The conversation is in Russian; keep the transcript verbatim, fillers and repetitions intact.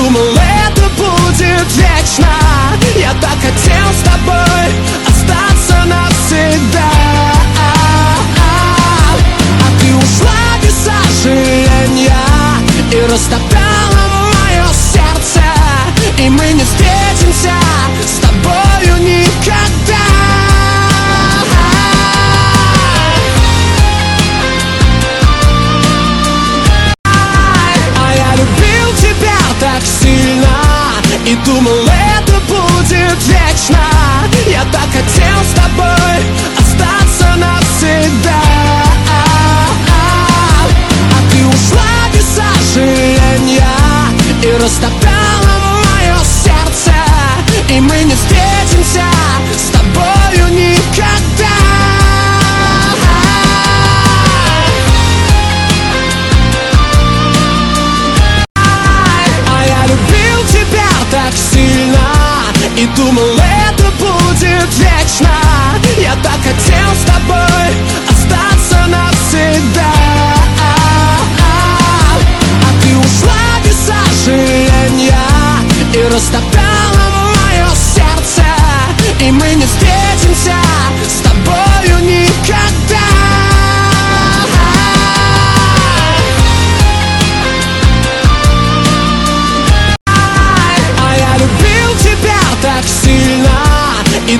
думал, это будет вечно. Я так хотел с тобой остаться навсегда. А ты ушла без сожаления и растоптала мое сердце. И мы не встретимся с тобою никогда. А я любил тебя так сильно и думал, это будет вечно. Я так хотел с тобой остаться навсегда. А ты ушла без сожаления и растоптала мое сердце. И мы не встретимся с тобою никогда. А я любил тебя так сильно и думал, это будет вечно. Я так хотел с тобой остаться навсегда. А ты ушла без сожаления и растоптала мое сердце. И мы не встретимся